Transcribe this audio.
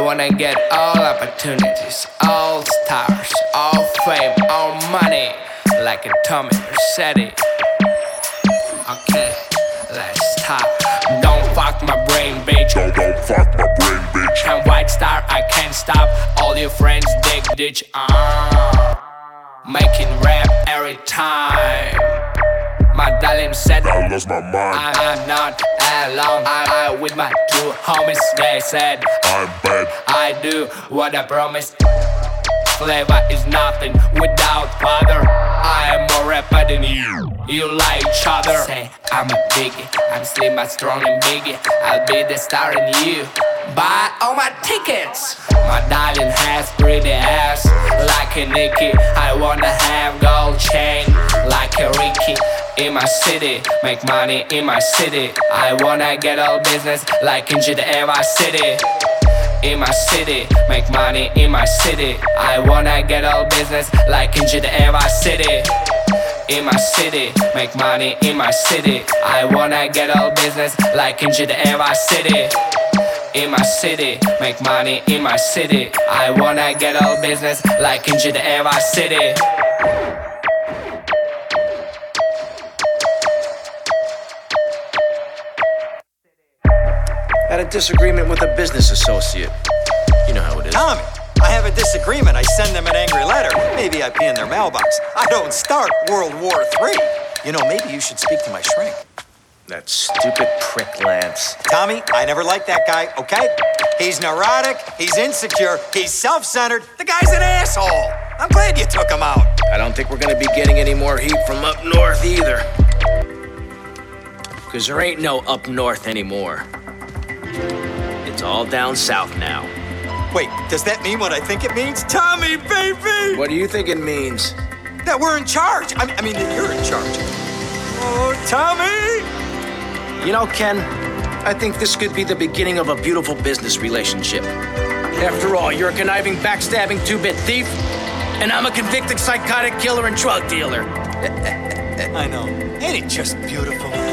wanna get all opportunities, all stars, all fame, all money, like a Tommy Vercetti. Okay, let's stop. Don't fuck my brain, bitch. Don't fuck my brain, bitch. I'm White Star, I can't stop. All your friends dig ditch. Making rap every time. My darling said I lost my mind. I'm not alone. I with my two homies. They said I'm bad. I do what I promised. Flavor is nothing without father. I am more rapper than you. You like each other. Say I'm a biggie. I'm slim, I'm strong and biggie. I'll be the star in you. Buy all my tickets. My darling has pretty ass like a Nicki. I wanna have gold chain like a Ricky. In my city, make money in my city. I wanna get all business like in GDMI city. In my city, make money in my city. I wanna get all business like in GDMI city. In my city, make money in my city. I wanna get all business like in GDMI city. In my city, make money in my city. I wanna get all business like in GDMI city. Had a disagreement with a business associate. You know how it is. Tommy, I have a disagreement. I send them an angry letter. Maybe I pee in their mailbox. I don't start World War III. You know, maybe you should speak to my shrink. That stupid prick Lance. Tommy, I never liked that guy, okay? He's neurotic, he's insecure, he's self-centered. The guy's an asshole. I'm glad you took him out. I don't think we're gonna be getting any more heat from up north either. Cause there ain't no up north anymore. It's all down south now. Wait, does that mean what I think it means? Tommy, baby! What do you think it means? That we're in charge. I mean that you're in charge. Oh, Tommy! You know, Ken, I think this could be the beginning of a beautiful business relationship. After all, you're a conniving, backstabbing two-bit thief, and I'm a convicted psychotic killer and drug dealer. I know. Ain't it just beautiful?